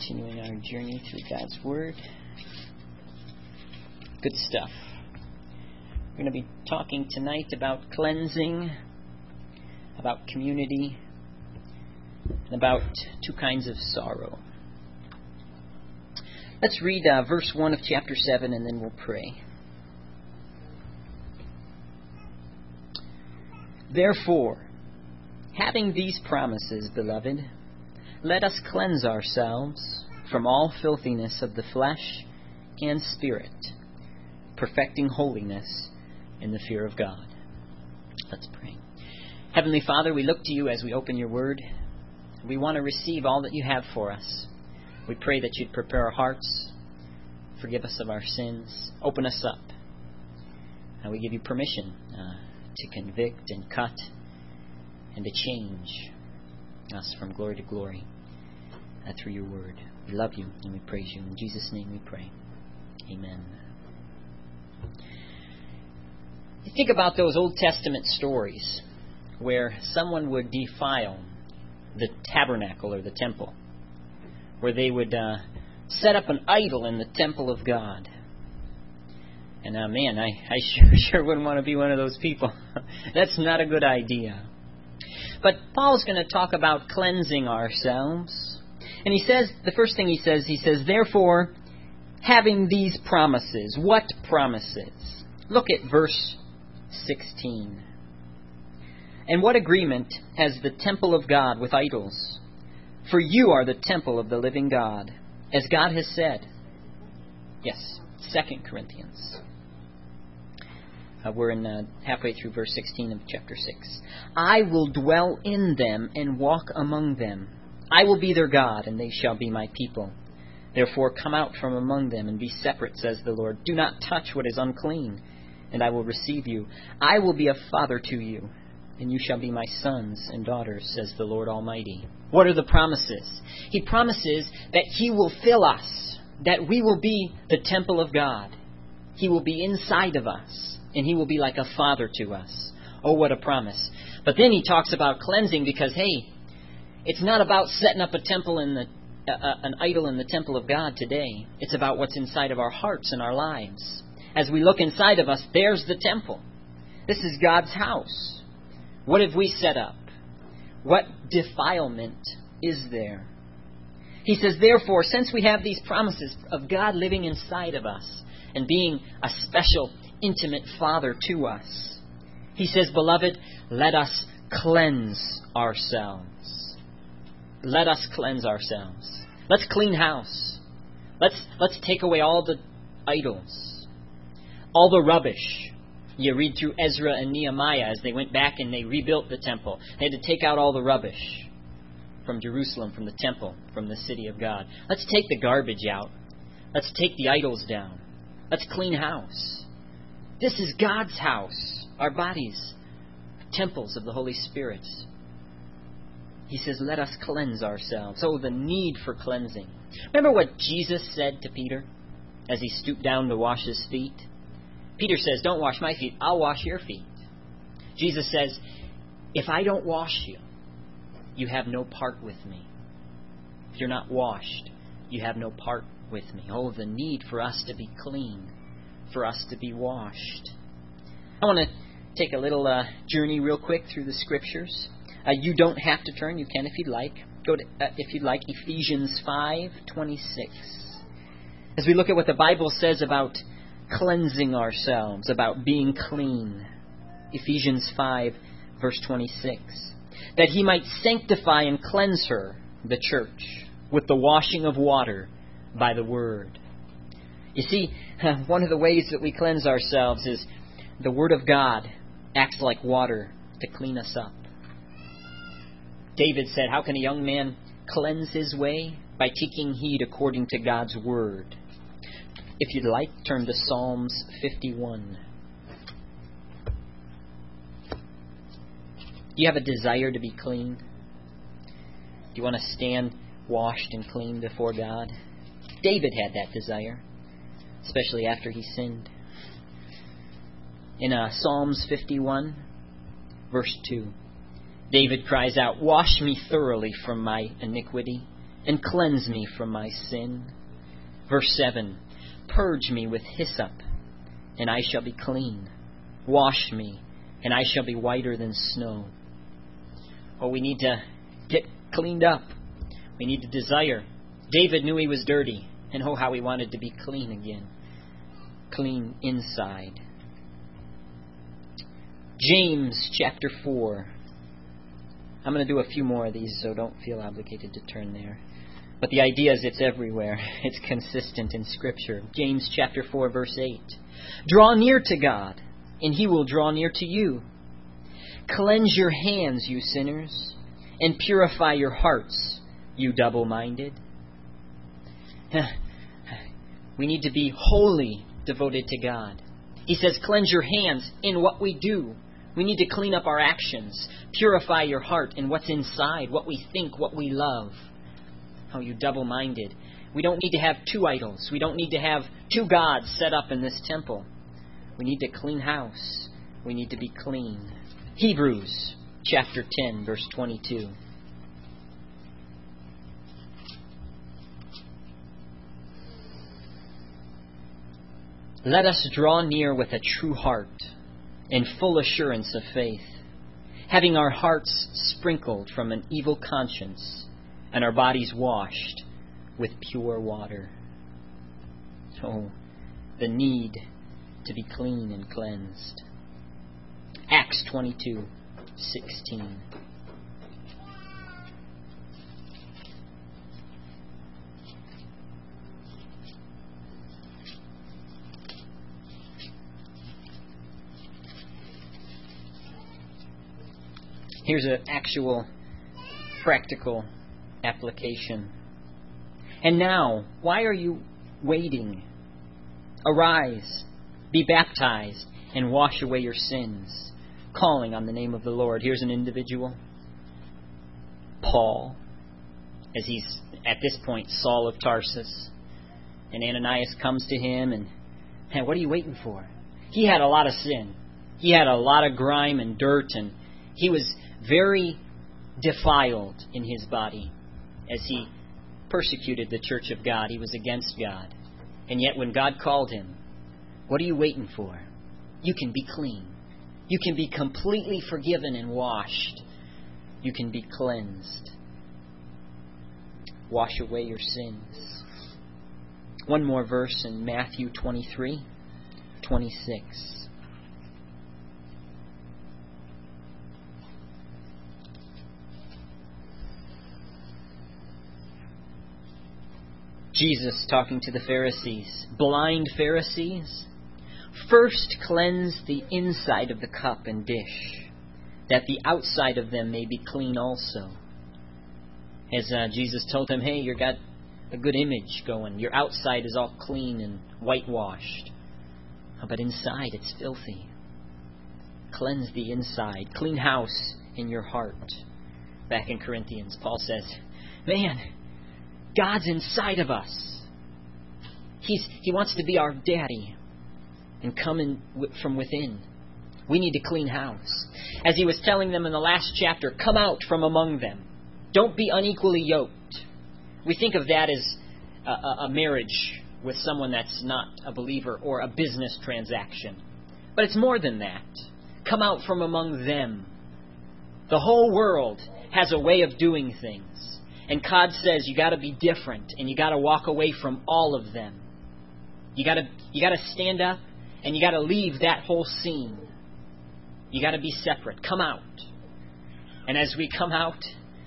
continuing our journey through God's Word. Good stuff. We're going to be talking tonight about cleansing, about community, and about two kinds of sorrow. Let's read verse 1 of chapter 7 and then we'll pray. Therefore, having these promises, beloved, let us cleanse ourselves from all filthiness of the flesh and spirit, perfecting holiness in the fear of God. Let's pray. Heavenly Father, we look to you as we open your word. We want to receive all that you have for us. We pray that you'd prepare our hearts, forgive us of our sins, open us up. And we give you permission to convict and cut and to change us from glory to glory through your word. We love you and we praise you. In Jesus' name we pray. Amen. You think about those Old Testament stories where someone would defile the tabernacle or the temple, where they would set up an idol in the temple of God. And man, I sure wouldn't want to be one of those people. That's not a good idea. But Paul's going to talk about cleansing ourselves. And he says, the first thing he says, therefore, having these promises. What promises? Look at verse 16. And what agreement has the temple of God with idols? For you are the temple of the living God, as God has said. Yes, 2 Corinthians. We're in halfway through verse 16 of chapter 6. I will dwell in them and walk among them. I will be their God, and they shall be my people. Therefore come out from among them and be separate, says the Lord. Do not touch what is unclean, and I will receive you. I will be a father to you, and you shall be my sons and daughters, says the Lord Almighty. What are the promises? He promises that He will fill us, that we will be the temple of God. He will be inside of us, and He will be like a father to us. Oh, what a promise. But then He talks about cleansing because, hey, it's not about setting up a temple in an idol in the temple of God today. It's about what's inside of our hearts and our lives. As we look inside of us, there's the temple. This is God's house. What have we set up? What defilement is there? He says, therefore, since we have these promises of God living inside of us and being a special, intimate Father to us, He says, beloved, let us cleanse ourselves. Let us cleanse ourselves. Let's clean house. Let's take away all the idols, all the rubbish. You read through Ezra and Nehemiah as they went back and they rebuilt the temple. They had to take out all the rubbish from Jerusalem, from the temple, from the city of God. Let's take the garbage out. Let's take the idols down. Let's clean house. This is God's house. Our bodies, temples of the Holy Spirit. He says, let us cleanse ourselves. Oh, the need for cleansing. Remember what Jesus said to Peter as he stooped down to wash his feet? Peter says, don't wash my feet, I'll wash your feet. Jesus says, if I don't wash you, you have no part with me. If you're not washed, you have no part with me. Oh, the need for us to be clean, for us to be washed. I want to take a little journey real quick through the Scriptures. You don't have to turn. You can if you'd like. Go to, if you'd like, Ephesians 5:26. As we look at what the Bible says about cleansing ourselves, about being clean. Ephesians 5, verse 26. That He might sanctify and cleanse her, the church, with the washing of water by the Word. You see, one of the ways that we cleanse ourselves is the Word of God acts like water to clean us up. David said, how can a young man cleanse his way? By taking heed according to God's Word. If you'd like, turn to Psalms 51. Do you have a desire to be clean? Do you want to stand washed and clean before God? David had that desire, especially after he sinned. In Psalms 51, verse 2, David cries out, wash me thoroughly from my iniquity and cleanse me from my sin. Verse 7, purge me with hyssop, and I shall be clean. Wash me, and I shall be whiter than snow. Oh, we need to get cleaned up. We need to desire. David knew he was dirty, and oh, how he wanted to be clean again. Clean inside. James chapter 4. I'm going to do a few more of these, so don't feel obligated to turn there. But the idea is it's everywhere. It's consistent in Scripture. James chapter 4, verse 8. Draw near to God, and He will draw near to you. Cleanse your hands, you sinners, and purify your hearts, you double-minded. We need to be wholly devoted to God. He says, cleanse your hands in what we do. We need to clean up our actions. Purify your heart in what's inside, what we think, what we love. Oh, you double-minded. We don't need to have two idols. We don't need to have two gods set up in this temple. We need to clean house. We need to be clean. Hebrews chapter 10, verse 22. Let us draw near with a true heart in full assurance of faith, having our hearts sprinkled from an evil conscience and our bodies washed with pure water. So, the need to be clean and cleansed. Acts 22:16. Here's an actual practical application. And now, why are you waiting? Arise, be baptized, and wash away your sins, calling on the name of the Lord. Here's an individual, Paul, as he's at this point Saul of Tarsus. And Ananias comes to him and, hey, what are you waiting for? He had a lot of sin. He had a lot of grime and dirt, and he was very defiled in his body as he persecuted the church of God. He was against God. And yet when God called him, what are you waiting for? You can be clean. You can be completely forgiven and washed. You can be cleansed. Wash away your sins. One more verse in Matthew 23:26. Jesus talking to the Pharisees. Blind Pharisees, first cleanse the inside of the cup and dish, that the outside of them may be clean also. As Jesus told them, hey, you got a good image going. Your outside is all clean and whitewashed. But inside it's filthy. Cleanse the inside. Clean house in your heart. Back in Corinthians, Paul says, man, God's inside of us. He wants to be our daddy and come in from within. We need a clean house. As he was telling them in the last chapter, come out from among them. Don't be unequally yoked. We think of that as a marriage with someone that's not a believer or a business transaction. But it's more than that. Come out from among them. The whole world has a way of doing things. And God says you got to be different, and you got to walk away from all of them. You got to stand up, and you got to leave that whole scene. You got to be separate. Come out. And as we come out,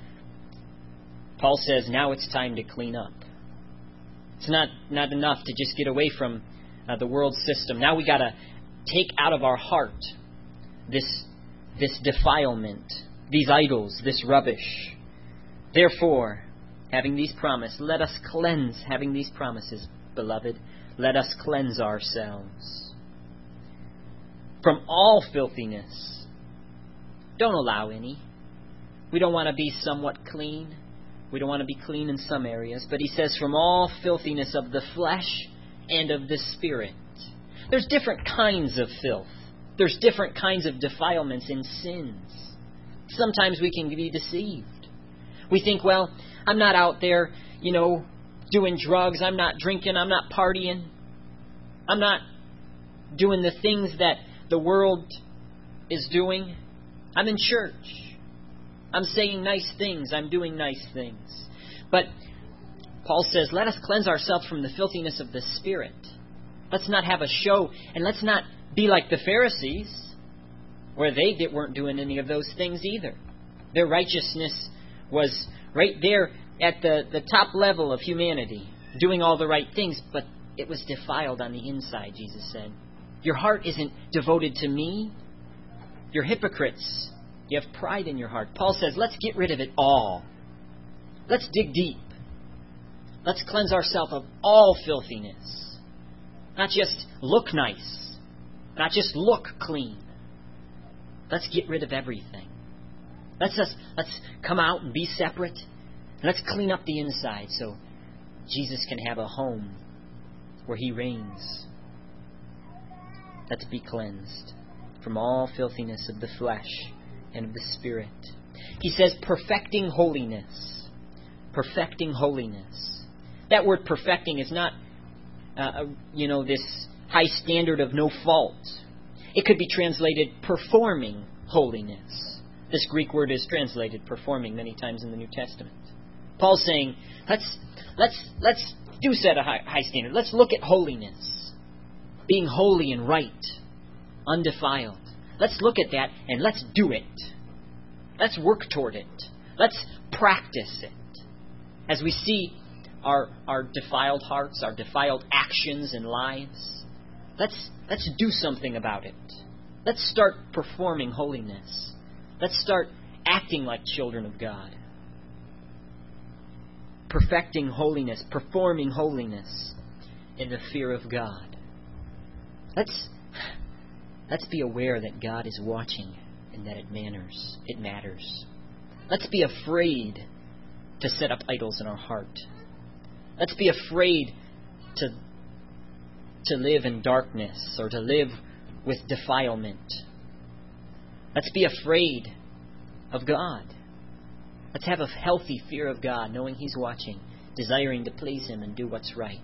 Paul says now it's time to clean up. It's not enough to just get away from the world system. Now we got to take out of our heart this defilement, these idols, this rubbish. Therefore, having these promises, let us cleanse, having these promises, beloved, let us cleanse ourselves from all filthiness. Don't allow any. We don't want to be somewhat clean. We don't want to be clean in some areas. But he says, from all filthiness of the flesh and of the spirit. There's different kinds of filth. There's different kinds of defilements and sins. Sometimes we can be deceived. We think, well, I'm not out there, doing drugs. I'm not drinking. I'm not partying. I'm not doing the things that the world is doing. I'm in church. I'm saying nice things. I'm doing nice things. But Paul says, let us cleanse ourselves from the filthiness of the Spirit. Let's not have a show, and let's not be like the Pharisees, where they weren't doing any of those things either. Their righteousness was right there at the top level of humanity, doing all the right things, but it was defiled on the inside, Jesus said. Your heart isn't devoted to me. You're hypocrites. You have pride in your heart. Paul says, let's get rid of it all. Let's dig deep. Let's cleanse ourselves of all filthiness. Not just look nice. Not just look clean. Let's get rid of everything. Let's come out and be separate. Let's clean up the inside so Jesus can have a home where He reigns. Let's be cleansed from all filthiness of the flesh and of the Spirit. He says, perfecting holiness. Perfecting holiness. That word perfecting is not, this high standard of no fault. It could be translated performing holiness. This Greek word is translated performing many times in the New Testament. Paul's saying, let's do set a high standard. Let's look at holiness. Being holy and right. Undefiled. Let's look at that and let's do it. Let's work toward it. Let's practice it. As we see our defiled hearts, our defiled actions and lives, let's do something about it. Let's start performing holiness. Let's start acting like children of God. Perfecting holiness, performing holiness in the fear of God. Let's be aware that God is watching and that it matters. Let's be afraid to set up idols in our heart. Let's be afraid to live in darkness or to live with defilement. Let's be afraid of God. Let's have a healthy fear of God, knowing He's watching, desiring to please Him and do what's right.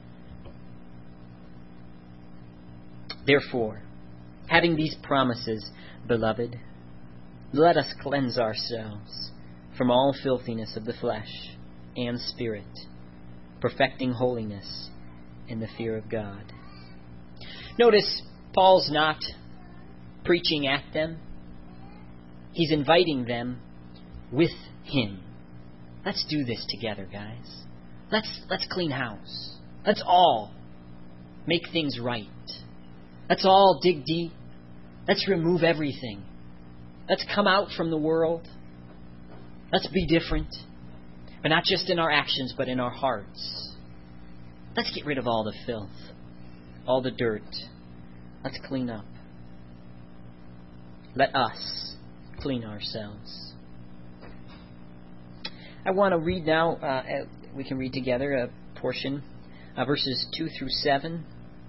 Therefore, having these promises, beloved, let us cleanse ourselves from all filthiness of the flesh and spirit, perfecting holiness in the fear of God. Notice, Paul's not preaching at them. He's inviting them with him. Let's do this together, guys. Let's clean house. Let's all make things right. Let's all dig deep. Let's remove everything. Let's come out from the world. Let's be different. But not just in our actions, but in our hearts. Let's get rid of all the filth, all the dirt. Let's clean up. Let us clean ourselves. I want to read now, we can read together a portion, verses 2 through 7.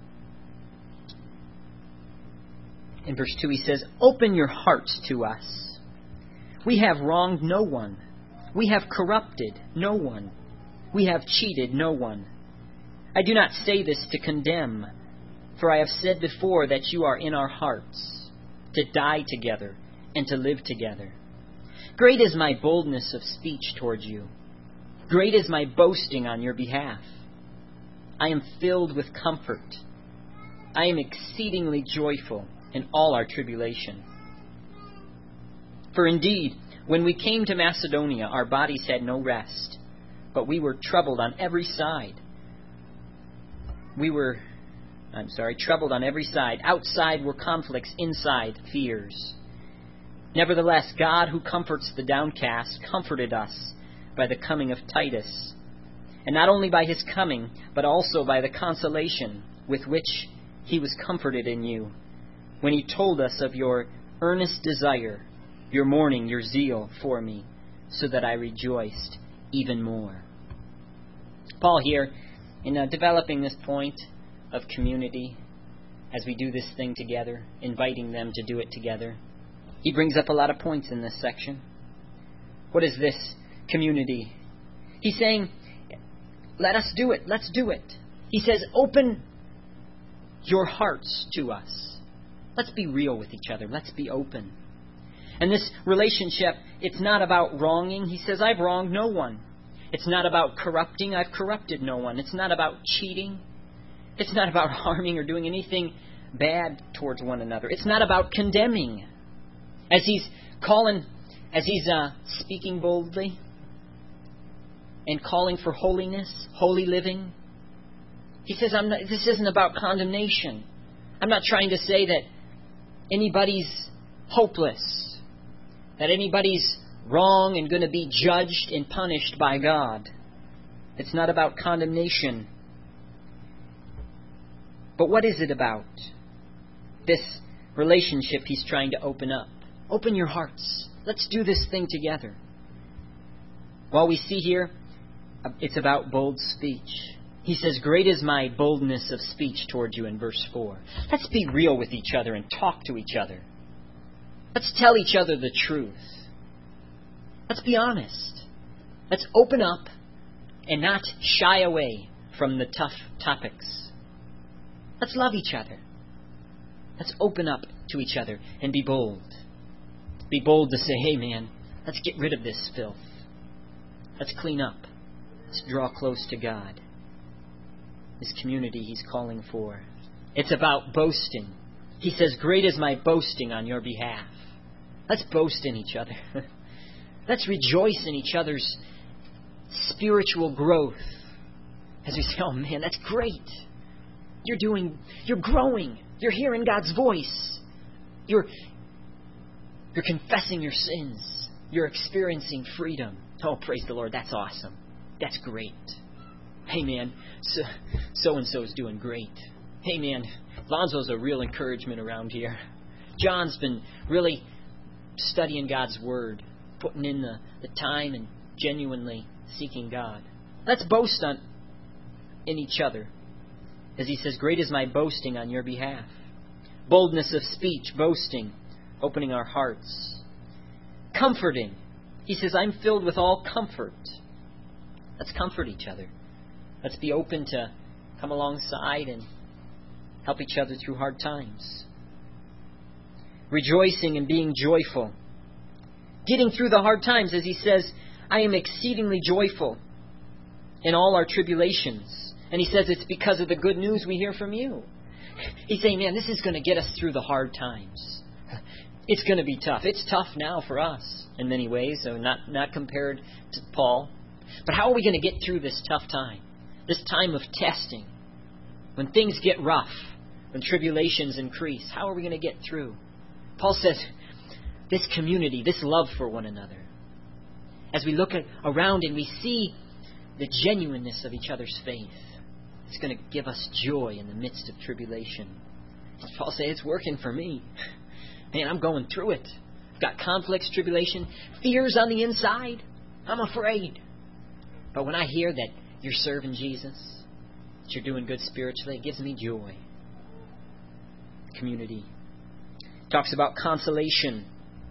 In verse 2 he says, "Open your hearts to us. We have wronged no one. We have corrupted no one. We have cheated no one. I do not say this to condemn, for I have said before that you are in our hearts, to die together and to live together. Great is my boldness of speech towards you. Great is my boasting on your behalf. I am filled with comfort. I am exceedingly joyful in all our tribulation. For indeed, when we came to Macedonia, our bodies had no rest, but we were troubled on every side. Troubled on every side. Outside were conflicts, inside fears. Nevertheless, God, who comforts the downcast, comforted us by the coming of Titus, and not only by his coming, but also by the consolation with which he was comforted in you, when he told us of your earnest desire, your mourning, your zeal for me, so that I rejoiced even more." Paul here, in developing this point of community, as we do this thing together, inviting them to do it together, he brings up a lot of points in this section. What is this community. He's saying, let us do it. Let's do it. He says, open your hearts to us. Let's be real with each other. Let's be open. And this relationship, it's not about wronging. He says, I've wronged no one. It's not about corrupting. I've corrupted no one. It's not about cheating. It's not about harming or doing anything bad towards one another. It's not about condemning. As he's speaking boldly and calling for holiness, holy living, he says, this isn't about condemnation. I'm not trying to say that anybody's hopeless, that anybody's wrong and going to be judged and punished by God. It's not about condemnation. But what is it about? This relationship he's trying to open up. Open your hearts. Let's do this thing together. While we see here, it's about bold speech. He says, great is my boldness of speech toward you in verse 4. Let's be real with each other and talk to each other. Let's tell each other the truth. Let's be honest. Let's open up and not shy away from the tough topics. Let's love each other. Let's open up to each other and be bold. Be bold to say, hey man, let's get rid of this filth. Let's clean up. Let's draw close to God. This community he's calling for. It's about boasting. He says, great is my boasting on your behalf. Let's boast in each other. Let's rejoice in each other's spiritual growth. As we say, oh man, that's great. You're growing. You're hearing God's voice. You're confessing your sins. You're experiencing freedom. Oh, praise the Lord. That's awesome. That's great. Hey man, so-and-so is doing great. Hey man, Lonzo's a real encouragement around here. John's been really studying God's Word, putting in the time and genuinely seeking God. Let's boast in each other. As he says, great is my boasting on your behalf. Boldness of speech, boasting, opening our hearts. Comforting. He says, I'm filled with all comfort. Let's comfort each other. Let's be open to come alongside and help each other through hard times. Rejoicing and being joyful. Getting through the hard times, as he says, I am exceedingly joyful in all our tribulations. And he says it's because of the good news we hear from you. He's saying, man, this is going to get us through the hard times. It's going to be tough. It's tough now for us in many ways, so not compared to Paul. But how are we going to get through this tough time? This time of testing, when things get rough, when tribulations increase, how are we going to get through? Paul says, this community, this love for one another, as we look around and we see the genuineness of each other's faith, it's going to give us joy in the midst of tribulation. Paul says, it's working for me. Man, I'm going through it. I've got conflicts, tribulation, fears on the inside. I'm afraid. But when I hear that you're serving Jesus, that you're doing good spiritually, it gives me joy. Community. Talks about consolation.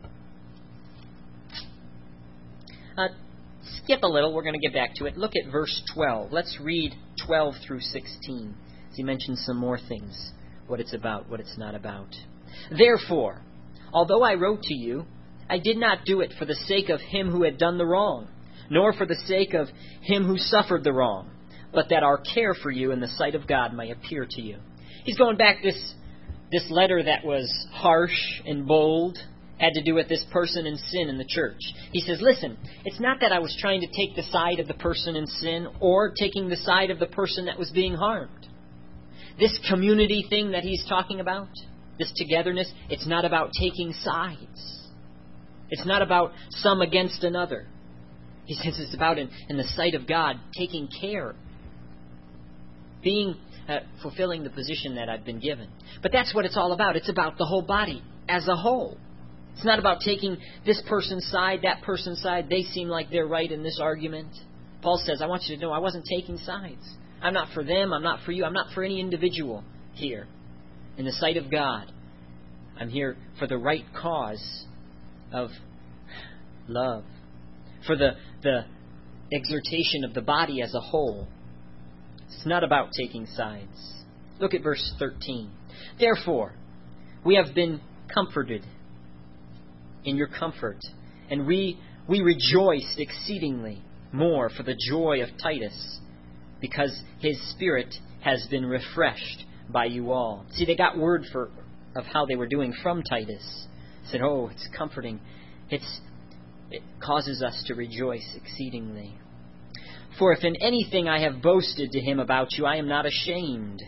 Skip a little. We're going to get back to it. Look at verse 12. Let's read 12 through 16. As he mentions some more things. What it's about, what it's not about. Therefore, although I wrote to you, I did not do it for the sake of him who had done the wrong, nor for the sake of him who suffered the wrong, but that our care for you in the sight of God may appear to you. He's going back this letter that was harsh and bold, had to do with this person in sin in the church. He says, listen, it's not that I was trying to take the side of the person in sin or taking the side of the person that was being harmed. This community thing that he's talking about, this togetherness, it's not about taking sides. It's not about some against another. He says it's about, in the sight of God, taking care, fulfilling the position that I've been given. But that's what it's all about. It's about the whole body as a whole. It's not about taking this person's side, that person's side. They seem like they're right in this argument. Paul says, I want you to know I wasn't taking sides. I'm not for them. I'm not for you. I'm not for any individual here. In the sight of God, I'm here for the right cause of love. For the the exhortation of the body as a whole. It's not about taking sides. Look at verse 13. Therefore, we have been comforted in your comfort, and we rejoiced exceedingly more for the joy of Titus, because his spirit has been refreshed by you all. See, they got word of how they were doing from Titus. Said, oh, it's comforting. It causes us to rejoice exceedingly. For if in anything I have boasted to him about you, I am not ashamed.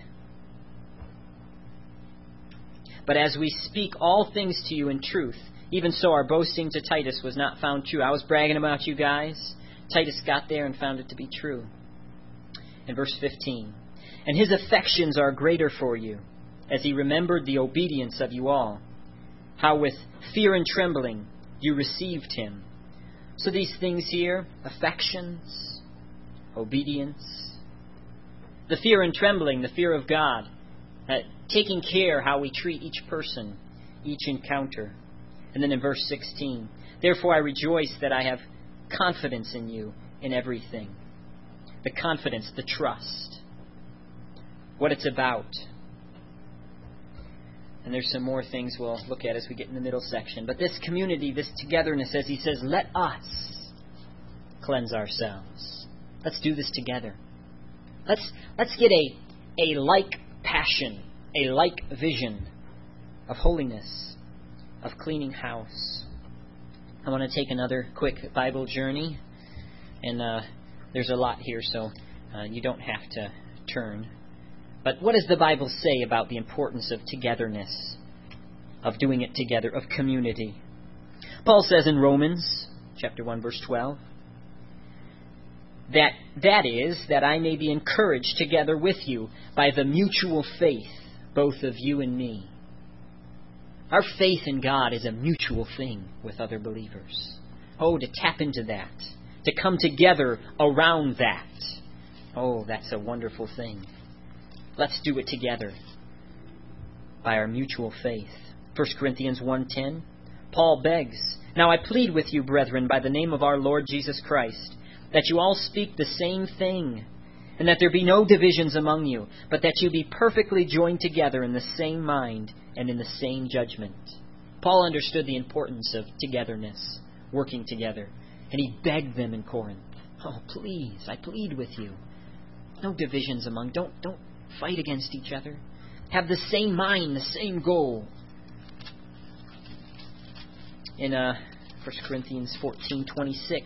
But as we speak all things to you in truth, even so our boasting to Titus was not found true. I was bragging about you guys. Titus got there and found it to be true. In verse 15, and his affections are greater for you, as he remembered the obedience of you all, how with fear and trembling you received him. So these things here, affections, obedience, the fear and trembling, the fear of God, taking care how we treat each person, each encounter. And then in verse 16, therefore I rejoice that I have confidence in you in everything. The confidence, the trust, what it's about. And there's some more things we'll look at as we get in the middle section. But this community, this togetherness, as he says, let us cleanse ourselves. Let's do this together. Let's get a like passion, a like vision of holiness, of cleaning house. I want to take another quick Bible journey. And there's a lot here, so you don't have to turn. But what does the Bible say about the importance of togetherness, of doing it together, of community? Paul says in Romans chapter 1, verse 12, that is, that I may be encouraged together with you by the mutual faith, both of you and me. Our faith in God is a mutual thing with other believers. Oh, to tap into that, to come together around that. Oh, that's a wonderful thing. Let's do it together by our mutual faith. 1 Corinthians 1:10, Paul begs, now I plead with you, brethren, by the name of our Lord Jesus Christ, that you all speak the same thing, and that there be no divisions among you, but that you be perfectly joined together in the same mind and in the same judgment. Paul understood the importance of togetherness, working together, and he begged them in Corinth, oh, please, I plead with you. No divisions among, don't fight against each other. Have the same mind, the same goal. In 1 Corinthians 14:26,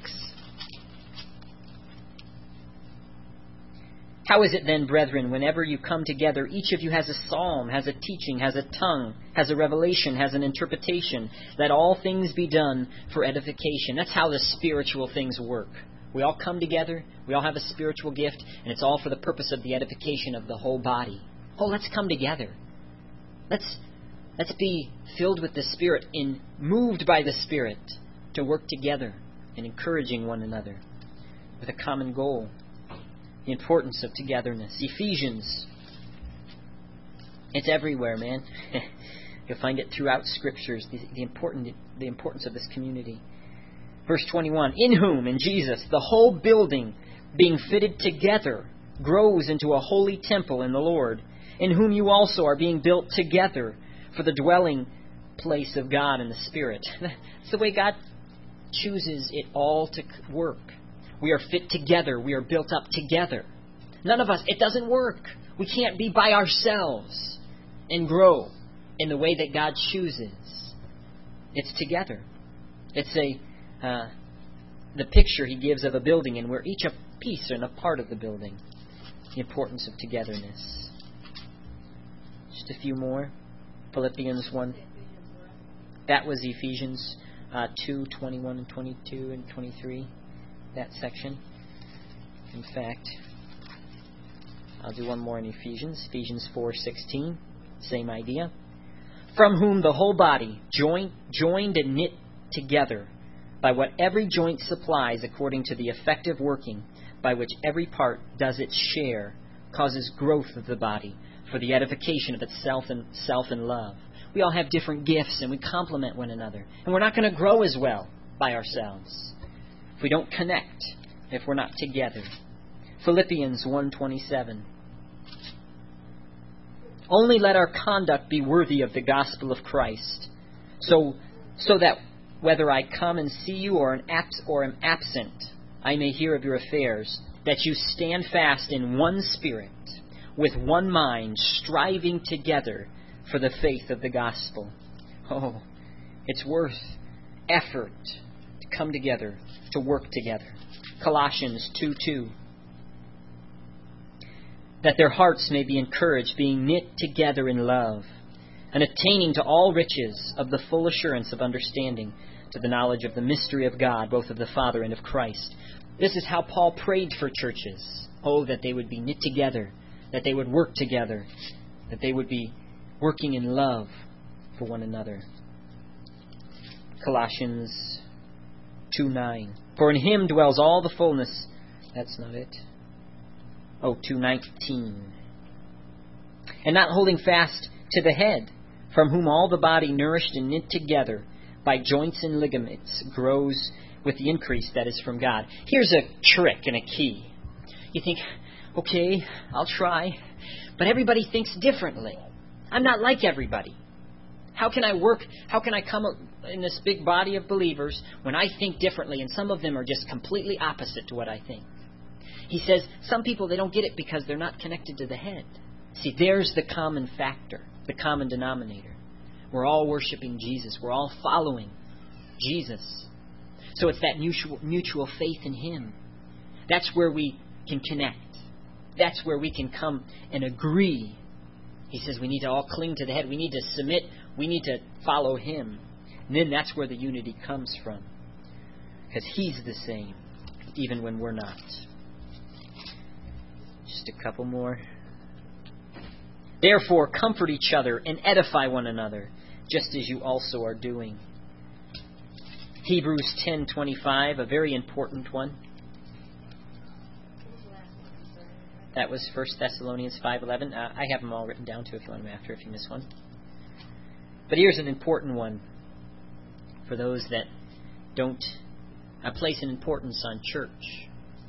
how is it then, brethren, whenever you come together, each of you has a psalm, has a teaching, has a tongue, has a revelation, has an interpretation? Let all things be done for edification. That's how the spiritual things work. We all come together, we all have a spiritual gift, and it's all for the purpose of the edification of the whole body. Oh, let's come together. Let's be filled with the Spirit and moved by the Spirit to work together and encouraging one another with a common goal. The importance of togetherness. Ephesians. It's everywhere, man. You'll find it throughout Scriptures, the importance of this community. Verse 21, in whom, in Jesus, the whole building, being fitted together, grows into a holy temple in the Lord, in whom you also are being built together for the dwelling place of God in the Spirit. That's the way God chooses it all to work. We are fit together. We are built up together. None of us, it doesn't work. We can't be by ourselves and grow in the way that God chooses. It's together. It's the picture he gives of a building, and we're each a piece and a part of the building. The importance of togetherness. Just a few more. Philippians 1. That was Ephesians 2:21 and 22 and 23. That section. In fact, I'll do one more in Ephesians. Ephesians 4:16. Same idea. From whom the whole body, joined and knit together, by what every joint supplies according to the effective working, by which every part does its share, causes growth of the body for the edification of itself in love. We all have different gifts and we complement one another. And we're not going to grow as well by ourselves. if we don't connect, if we're not together. Philippians 1:27. Only let our conduct be worthy of the gospel of Christ, so that whether I come and see you or am absent, I may hear of your affairs, that you stand fast in one spirit, with one mind, striving together for the faith of the gospel. Oh, it's worth effort to come together, to work together. Colossians 2:2. That their hearts may be encouraged, being knit together in love, and attaining to all riches of the full assurance of understanding, to the knowledge of the mystery of God, both of the Father and of Christ. This is how Paul prayed for churches. Oh, that they would be knit together, that they would work together, that they would be working in love for one another. Colossians 2:9. For in him dwells all the fullness. That's not it. 2:19. And not holding fast to the head, from whom all the body, nourished and knit together by joints and ligaments, grows with the increase that is from God. Here's a trick and a key. You think, okay, I'll try, but everybody thinks differently. I'm not like everybody. How can I work? How can I come in this big body of believers when I think differently, and some of them are just completely opposite to what I think? He says some people, they don't get it because they're not connected to the head. See, there's the common factor, the common denominator. We're all worshiping Jesus. We're all following Jesus. So it's that mutual faith in Him. That's where we can connect. That's where we can come and agree. He says we need to all cling to the head. We need to submit. We need to follow Him. And then that's where the unity comes from. Because He's the same, even when we're not. Just a couple more. Therefore, comfort each other and edify one another, just as you also are doing. Hebrews 10:25, a very important one. That was 1 Thessalonians 5:11. I have them all written down too if you want them after, if you miss one. But here's an important one for those that don't place an importance on church.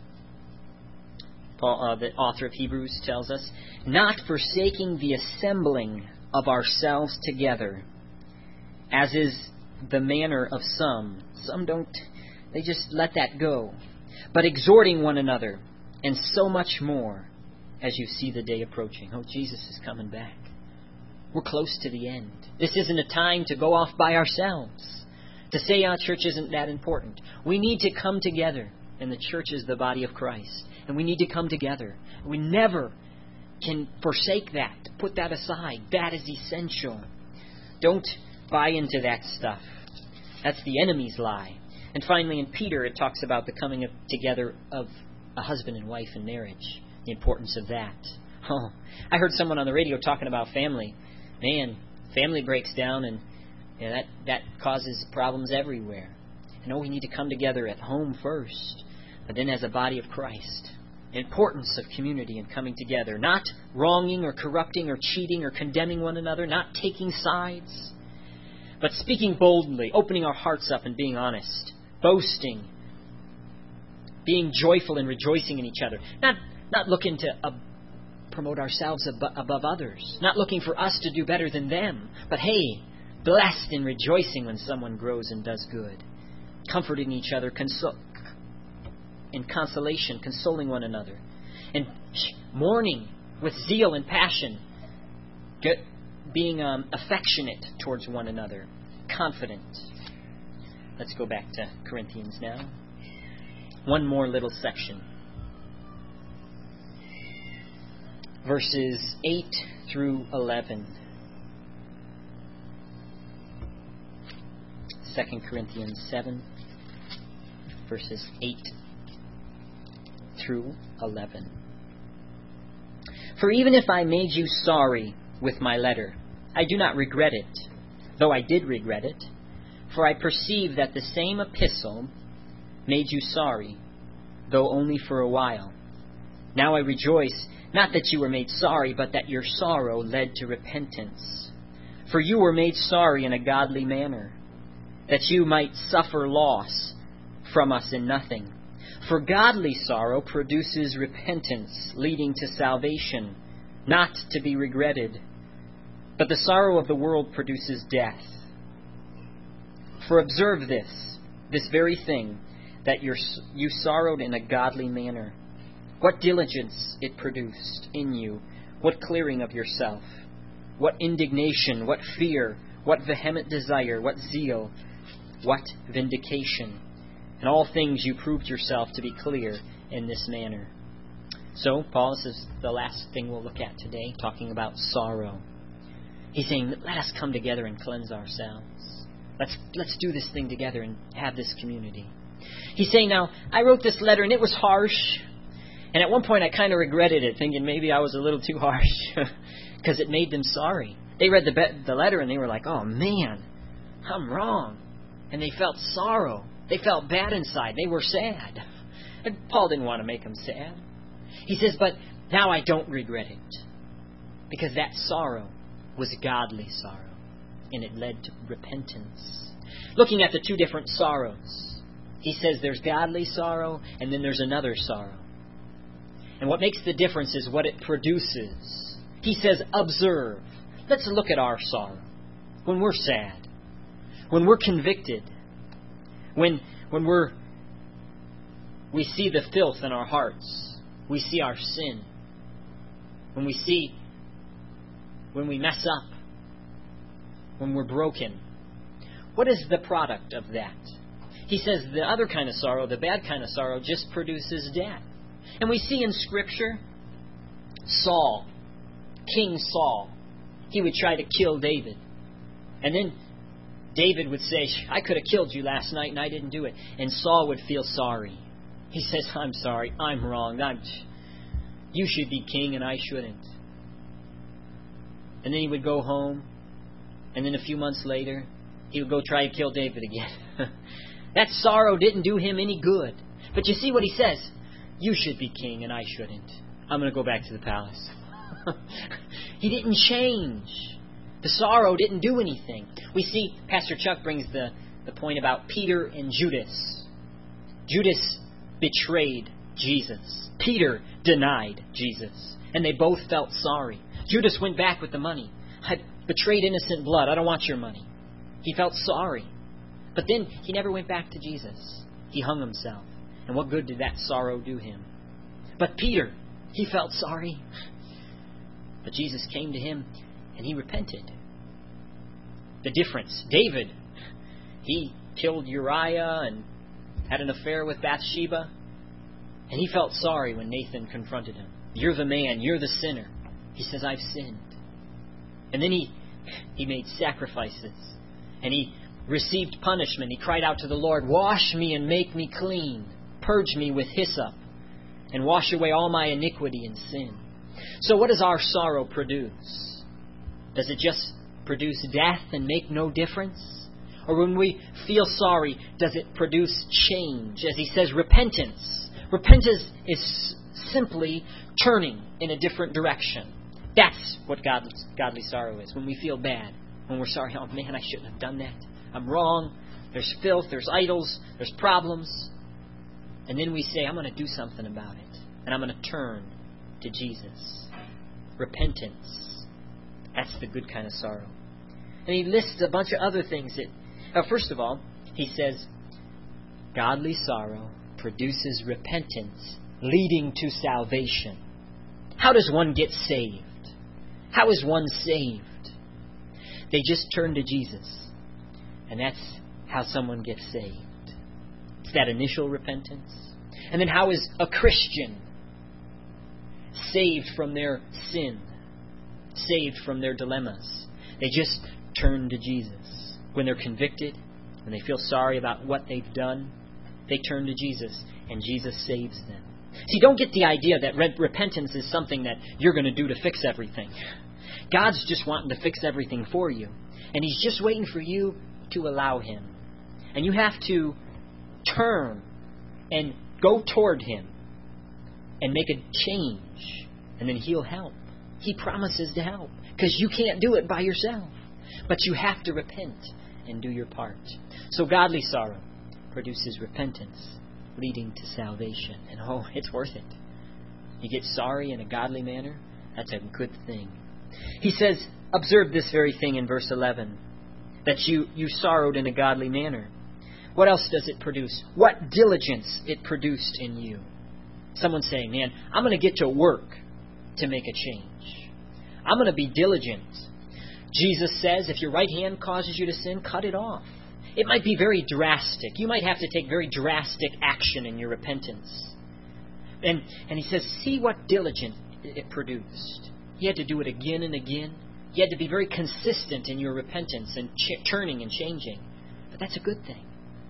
Paul, the author of Hebrews, tells us, not forsaking the assembling of ourselves together, as is the manner of some. Some don't, they just let that go. But exhorting one another, and so much more, as you see the day approaching. Oh, Jesus is coming back. We're close to the end. This isn't a time to go off by ourselves, to say our church isn't that important. We need to come together, and the church is the body of Christ. And we need to come together. We never can forsake that, put that aside. That is essential. Don't buy into that stuff. That's the enemy's lie. And finally, in Peter, it talks about the coming together of a husband and wife in marriage, the importance of that. Oh, I heard someone on the radio talking about family. Man, family breaks down, and that causes problems everywhere. And we need to come together at home first, but then as a body of Christ. The importance of community and coming together. Not wronging or corrupting or cheating or condemning one another. Not taking sides. But speaking boldly, opening our hearts up and being honest. Boasting. Being joyful and rejoicing in each other. Not looking to promote ourselves above others. Not looking for us to do better than them. But hey, blessed and rejoicing when someone grows and does good. Comforting each other, in consolation, consoling one another, and mourning with zeal and passion, being affectionate towards one another, confident. Let's go back to Corinthians now. One more little section. Verses 8 through 11. 2 Corinthians 7, verses 8 through 11. For even if I made you sorry with my letter, I do not regret it, though I did regret it, for I perceive that the same epistle made you sorry, though only for a while. Now I rejoice, not that you were made sorry, but that your sorrow led to repentance. For you were made sorry in a godly manner, that you might suffer loss from us in nothing. For godly sorrow produces repentance, leading to salvation, not to be regretted. But the sorrow of the world produces death. For observe this very thing, that you sorrowed in a godly manner. What diligence it produced in you, what clearing of yourself, what indignation, what fear, what vehement desire, what zeal, what vindication. In all things you proved yourself to be clear in this manner. So, Paul, this is the last thing we'll look at today, talking about sorrow. He's saying, let us come together and cleanse ourselves. Let's do this thing together and have this community. He's saying, now, I wrote this letter and it was harsh. And at one point I kind of regretted it, thinking maybe I was a little too harsh because it made them sorry. They read the letter and they were like, oh man, I'm wrong. And they felt sorrow. They felt bad inside. They were sad. And Paul didn't want to make them sad. He says, but now I don't regret it. Because that sorrow was godly sorrow. And it led to repentance. Looking at the two different sorrows, he says there's godly sorrow and then there's another sorrow. And what makes the difference is what it produces. He says, observe. Let's look at our sorrow. When we're sad. When we're convicted. When we see the filth in our hearts. We see our sin. When we mess up. When we're broken. What is the product of that? He says the other kind of sorrow, the bad kind of sorrow, just produces death. And we see in Scripture, Saul, King Saul, he would try to kill David. And then David would say, I could have killed you last night and I didn't do it. And Saul would feel sorry. He says, I'm sorry, I'm wrong. You should be king and I shouldn't. And then he would go home. And then a few months later, he would go try to kill David again. That sorrow didn't do him any good. But you see what he says? You should be king and I shouldn't. I'm going to go back to the palace. He didn't change. The sorrow didn't do anything. We see Pastor Chuck brings the point about Peter and Judas. Judas betrayed Jesus. Peter denied Jesus. And they both felt sorry. Judas went back with the money. I betrayed innocent blood. I don't want your money. He felt sorry. But then he never went back to Jesus. He hung himself. And what good did that sorrow do him? But Peter, he felt sorry. But Jesus came to him and he repented. The difference. David, he killed Uriah and had an affair with Bathsheba. And he felt sorry when Nathan confronted him. You're the man. You're the sinner. He says, I've sinned. And then he made sacrifices. And he received punishment. He cried out to the Lord, wash me and make me clean. Purge me with hyssop. And wash away all my iniquity and sin. So what does our sorrow produce? Does it just produce death and make no difference? Or when we feel sorry, does it produce change? As he says, repentance. Repentance is simply turning in a different direction. That's what godly sorrow is. When we feel bad. When we're sorry, oh man, I shouldn't have done that. I'm wrong. There's filth, there's idols, there's problems. And then we say, I'm going to do something about it. And I'm going to turn to Jesus. Repentance. That's the good kind of sorrow. And he lists a bunch of other things that... first of all, he says, godly sorrow produces repentance, leading to salvation. How does one get saved? How is one saved? They just turn to Jesus. And that's how someone gets saved. It's that initial repentance. And then how is a Christian saved from their sin? Saved from their dilemmas? They just turn to Jesus. When they're convicted, when they feel sorry about what they've done, they turn to Jesus and Jesus saves them. See, don't get the idea that repentance is something that you're going to do to fix everything. God's just wanting to fix everything for you. And He's just waiting for you to allow Him. And you have to turn and go toward Him and make a change. And then He'll help. He promises to help. Because you can't do it by yourself. But you have to repent and do your part. So godly sorrow produces repentance, leading to salvation. And oh, it's worth it. You get sorry in a godly manner, that's a good thing. He says, observe this very thing in verse 11, that you sorrowed in a godly manner. What else does it produce? What diligence it produced in you. Someone saying, man, I'm going to get to work to make a change. I'm going to be diligent. Jesus says, if your right hand causes you to sin, cut it off. It might be very drastic. You might have to take very drastic action in your repentance. And he says, see what diligence it produced. You had to do it again and again. You had to be very consistent in your repentance and turning and changing. But that's a good thing.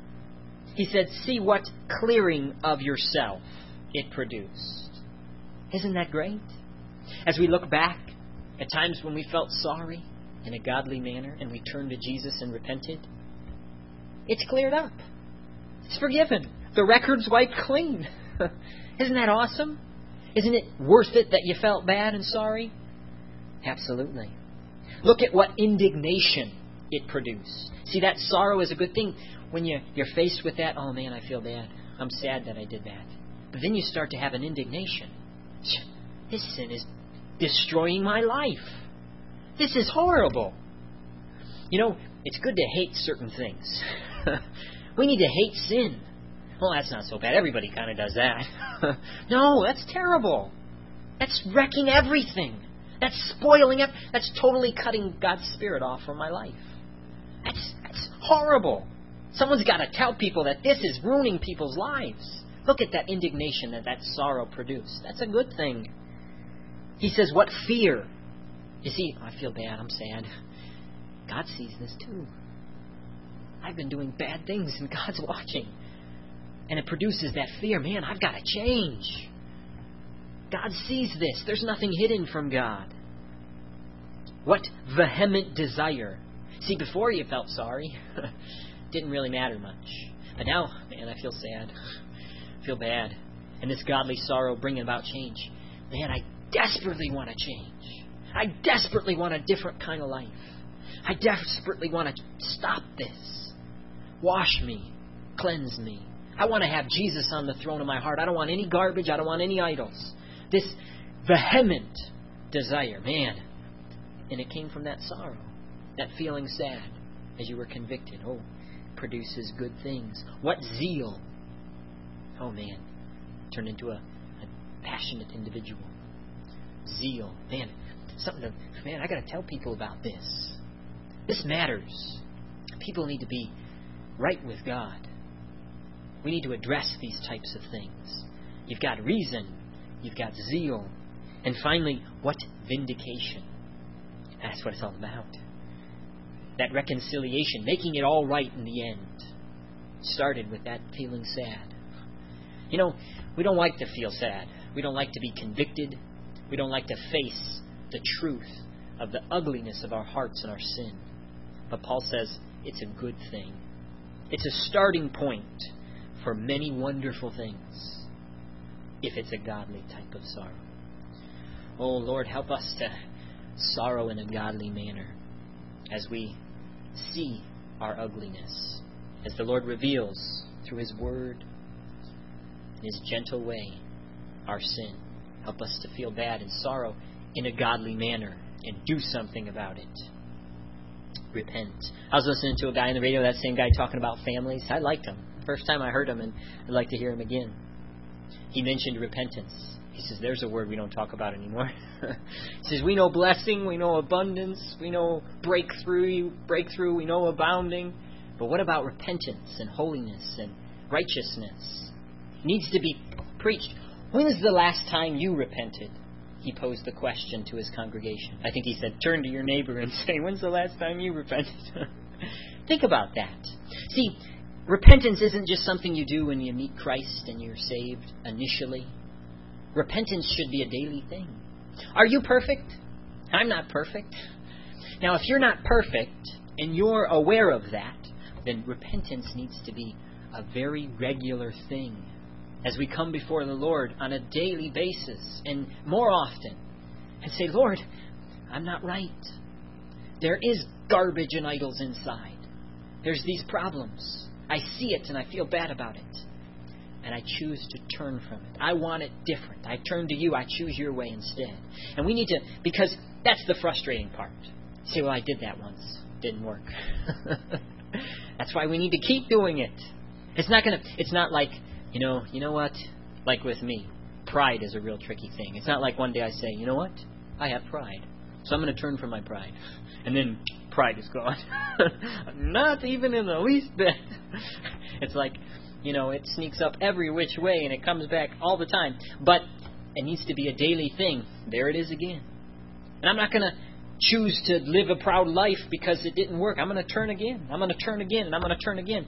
He said, see what clearing of yourself it produced. Isn't that great? As we look back at times when we felt sorry in a godly manner and we turned to Jesus and repented, it's cleared up. It's forgiven. The record's wiped clean. Isn't that awesome? Isn't it worth it that you felt bad and sorry? Absolutely. Look at what indignation it produced. See, that sorrow is a good thing. When you're faced with that, oh man, I feel bad. I'm sad that I did that. But then you start to have an indignation. This sin is destroying my life. This is horrible. You know, it's good to hate certain things. We need to hate sin. Well, that's not so bad. Everybody kind of does that. No, that's terrible. That's wrecking everything. That's spoiling it. That's totally cutting God's Spirit off from my life. That's horrible. Someone's got to tell people that this is ruining people's lives. Look at that indignation that sorrow produced. That's a good thing. He says, what fear? You see, I feel bad, I'm sad. God sees this too. I've been doing bad things and God's watching. And it produces that fear. Man, I've got to change. God sees this. There's nothing hidden from God. What vehement desire. See, before you felt sorry, didn't really matter much. But now, man, I feel sad. I feel bad. And this godly sorrow bringing about change. Man, I desperately want to change. I desperately want a different kind of life. I desperately want to stop this. Wash me. Cleanse me. I want to have Jesus on the throne of my heart. I don't want any garbage. I don't want any idols. This vehement desire, man. And it came from that sorrow, that feeling sad as you were convicted. Oh, produces good things. What zeal. Oh, man. Turned into a passionate individual. Zeal. Man, I got to tell people about this. This matters. People need to be right with God. We need to address these types of things. You've got reason. You've got zeal. And finally, what vindication? That's what it's all about. That reconciliation, making it all right in the end, started with that feeling sad. You know, we don't like to feel sad. We don't like to be convicted. We don't like to face the truth of the ugliness of our hearts and our sin. But Paul says it's a good thing. It's a starting point for many wonderful things if it's a godly type of sorrow. Oh, Lord, help us to sorrow in a godly manner as we see our ugliness, as the Lord reveals through His Word, in His gentle way, our sin. Help us to feel bad and sorrow in a godly manner and do something about it. Repent. I was listening to a guy on the radio, that same guy talking about families. I liked him. First time I heard him, and I'd like to hear him again. He mentioned repentance. He says, there's a word we don't talk about anymore. He says, we know blessing, we know abundance, we know breakthrough, we know abounding. But what about repentance and holiness and righteousness? It needs to be preached. When is the last time you repented? He posed the question to his congregation. I think he said, turn to your neighbor and say, when's the last time you repented? Think about that. See, repentance isn't just something you do when you meet Christ and you're saved initially. Repentance should be a daily thing. Are you perfect? I'm not perfect. Now, if you're not perfect and you're aware of that, then repentance needs to be a very regular thing as we come before the Lord on a daily basis and more often and say, Lord, I'm not right. There is garbage and idols inside. There's these problems. I see it and I feel bad about it. And I choose to turn from it. I want it different. I turn to you. I choose your way instead. And we need to, because that's the frustrating part. Say, well, I did that once. Didn't work. That's why we need to keep doing it. It's not like, you know what? Like with me, pride is a real tricky thing. It's not like one day I say, you know what? I have pride. So I'm going to turn from my pride. And then pride is gone. Not even in the least bit. It's like, it sneaks up every which way and it comes back all the time. But it needs to be a daily thing. There it is again. And I'm not going to choose to live a proud life because it didn't work. I'm going to turn again. I'm going to turn again. And I'm going to turn again.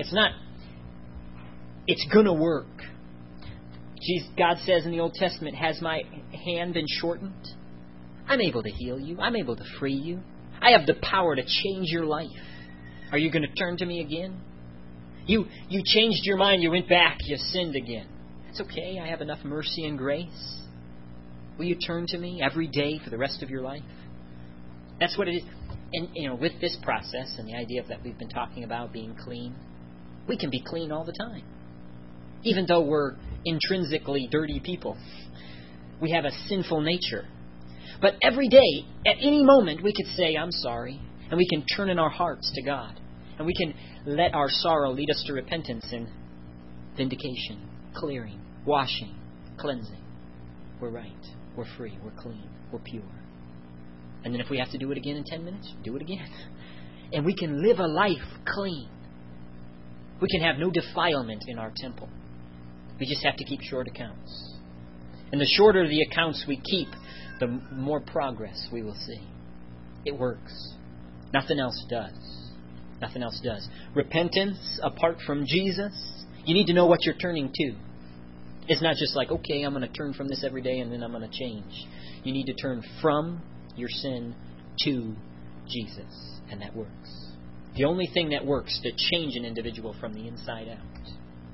It's going to work. God says in the Old Testament, has my hand been shortened? I'm able to heal you. I'm able to free you. I have the power to change your life. Are you going to turn to me again? You changed your mind. You went back. You sinned again. It's okay. I have enough mercy and grace. Will you turn to me every day for the rest of your life? That's what it is. And, with this process and the idea that we've been talking about being clean, we can be clean all the time. Even though we're intrinsically dirty people. We have a sinful nature. But every day, at any moment, we could say, I'm sorry. And we can turn in our hearts to God. And we can let our sorrow lead us to repentance and vindication, clearing, washing, cleansing. We're right. We're free. We're clean. We're pure. And then if we have to do it again in 10 minutes, do it again. And we can live a life clean. We can have no defilement in our temple. We just have to keep short accounts. And the shorter the accounts we keep, the more progress we will see. It works. Nothing else does. Nothing else does. Repentance, apart from Jesus, you need to know what you're turning to. It's not just like, okay, I'm going to turn from this every day and then I'm going to change. You need to turn from your sin to Jesus. And that works. The only thing that works to change an individual from the inside out.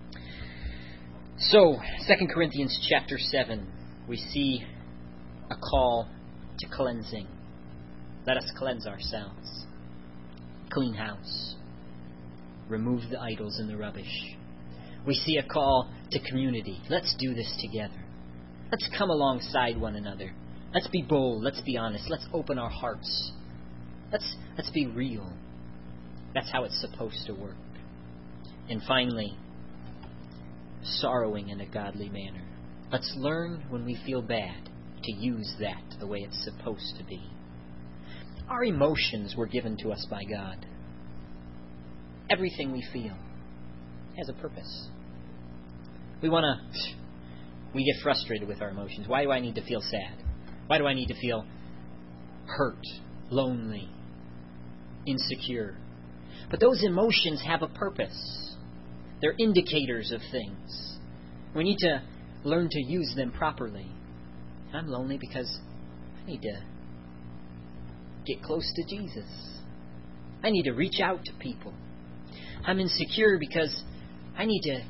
So, 2 Corinthians chapter 7, we see a call to cleansing. Let us cleanse ourselves. Clean house. Remove the idols and the rubbish. We see a call to community. Let's do this together. Let's come alongside one another. Let's be bold. Let's be honest. Let's open our hearts. Let's be real. That's how it's supposed to work. And finally, sorrowing in a godly manner. Let's learn when we feel bad to use that the way it's supposed to be. Our emotions were given to us by God. Everything we feel has a purpose. We get frustrated with our emotions. Why do I need to feel sad? Why do I need to feel hurt, lonely, insecure? But those emotions have a purpose. They're indicators of things. We need to learn to use them properly. I'm lonely because I need to get close to Jesus. I need to reach out to people. I'm insecure because I need to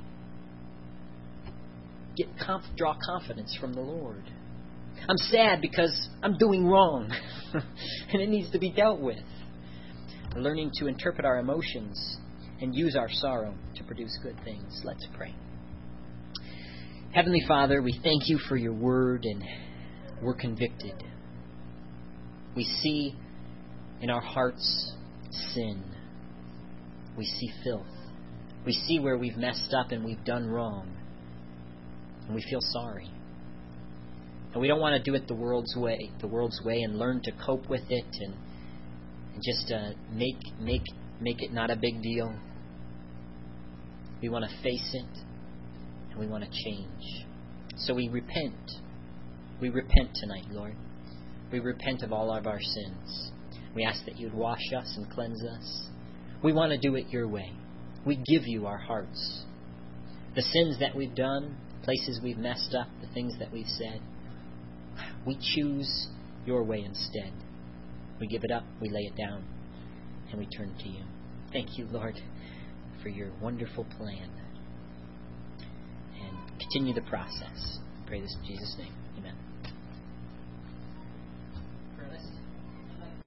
draw confidence from the Lord. I'm sad because I'm doing wrong and it needs to be dealt with. Learning to interpret our emotions and use our sorrow to produce good things. Let's pray. Heavenly Father, we thank you for your word, and we're convicted. We see in our hearts sin. We see filth. We see where we've messed up and we've done wrong. And we feel sorry. And we don't want to do it the world's way and learn to cope with it and just make it not a big deal. We want to face it, and we want to change. So we repent. We repent tonight, Lord. We repent of all of our sins. We ask that you'd wash us and cleanse us. We want to do it your way. We give you our hearts. The sins that we've done, places we've messed up, the things that we've said, we choose your way instead. We give it up, we lay it down, and we turn to you. Thank you, Lord, for your wonderful plan. And continue the process. I pray this in Jesus' name. Amen.